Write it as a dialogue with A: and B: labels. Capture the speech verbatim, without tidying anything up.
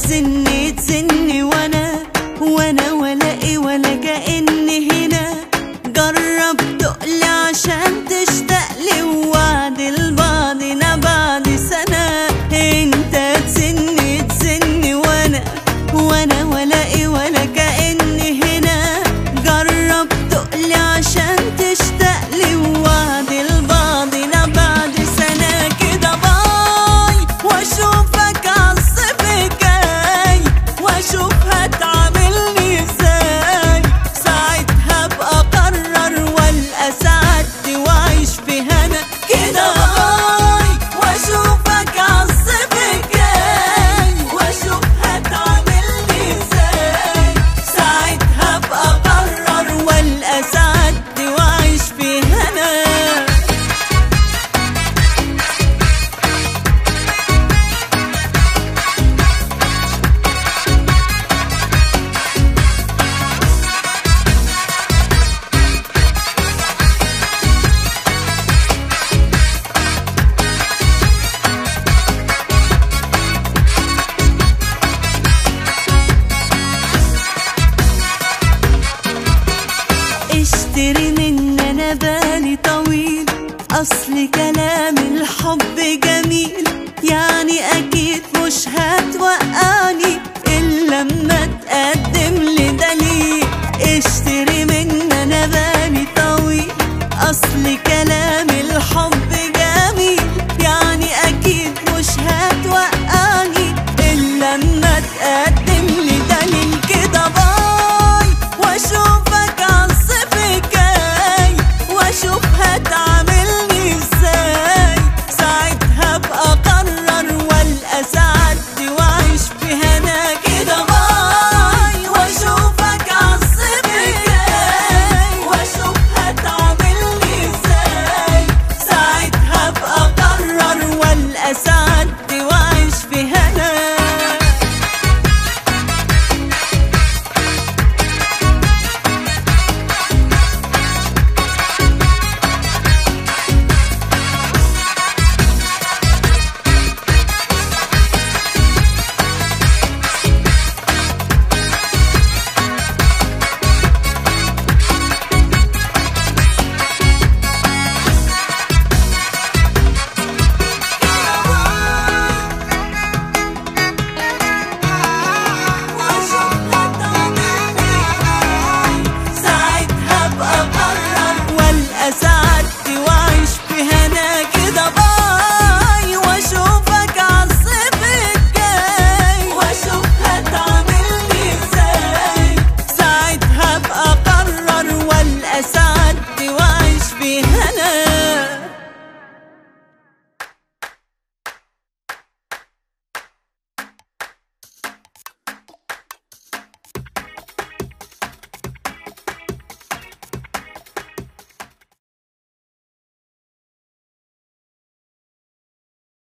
A: تزني تزني وانا وانا ولا ايه ولا كأني هنا. جرب تقلي عشان تشتاق لي، ووعد لبعضنا بعد سنة. انت تزني تزني وانا وانا ولا ايه ولا كأني هنا. جرب تقلي عشان تشتاق لي، ووعد لبعضنا بعد سنة. كده باي واشوفك عالصيف الجاي، واشوف هتعاملني ازاي. ساعتها ابقى اقرر والقى سعادتي واعيش في هنا. كده باي واشوفك عالصيف الجاي، واشوف هتعاملني ازاي. ساعتها ابقى اقرر والقى سعادتي واعيش في هنا. اشتري مني انا بالي طويل، اصل كلام